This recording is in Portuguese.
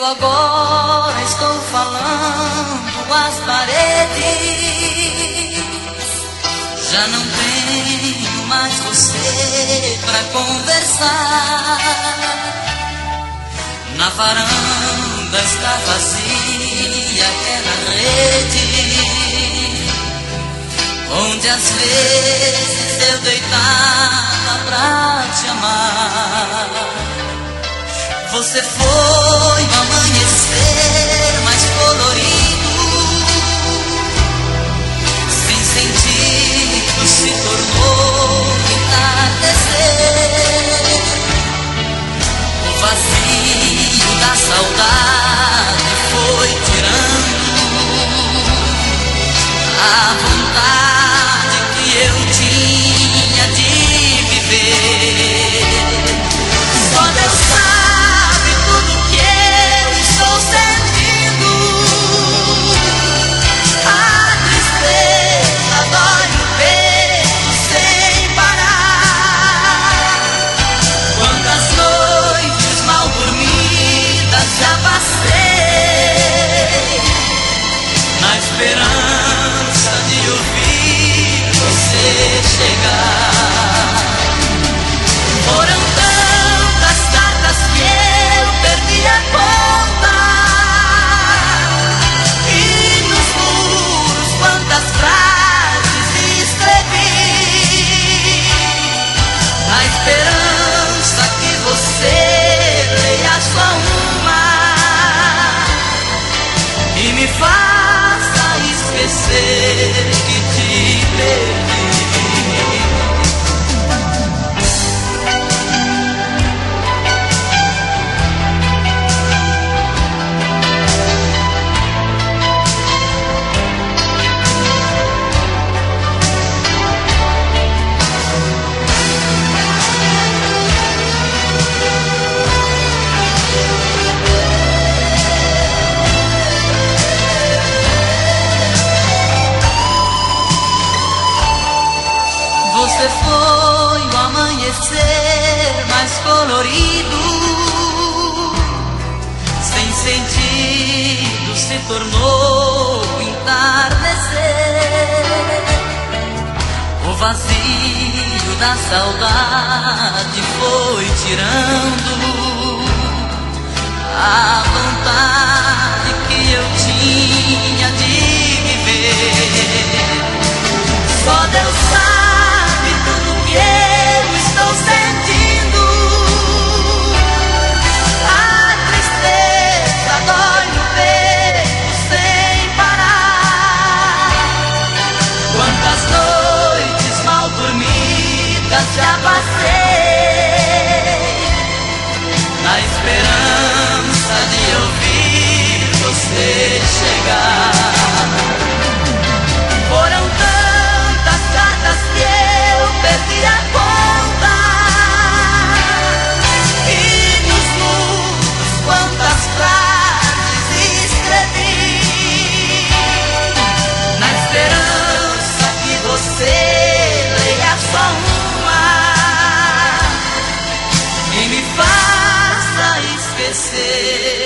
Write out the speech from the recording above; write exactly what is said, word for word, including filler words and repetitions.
Eu agora estou falando às paredes. Já não tenho mais você pra conversar. Na varanda está vazia aquela rede onde às vezes eu deitava pra te amar. Você foi o amanhecer mais colorido, sem sentido se tornou entardecer. O vazio da saudade foi tirando a vontade que eu tinha de viver. Só Deus sabe tudo que eu estou sentindo. A tristeza dói no peito sem parar. Quantas noites mal dormidas já passei na esperança de ouvir você chegar. Foram tantas cartas que eu perdi a conta, e nos muros quantas frases escrevi, na esperança que você leia só uma e me faça esquecer que te perdi. Você foi o amanhecer mais colorido, sem sentido se tornou entardecer. O vazio da saudade foi tirando a vontade que eu tinha de viver. Só Deus sabe tudo que eu estou sentindo. A tristeza dói no peito sem parar. Quantas noites mal dormidas já passei na esperança de ouvir você chegar. Foram tantas cartas que eu perdi a conta, e nos muros quantas frases escrevi, na esperança que você leia só uma e me faça esquecer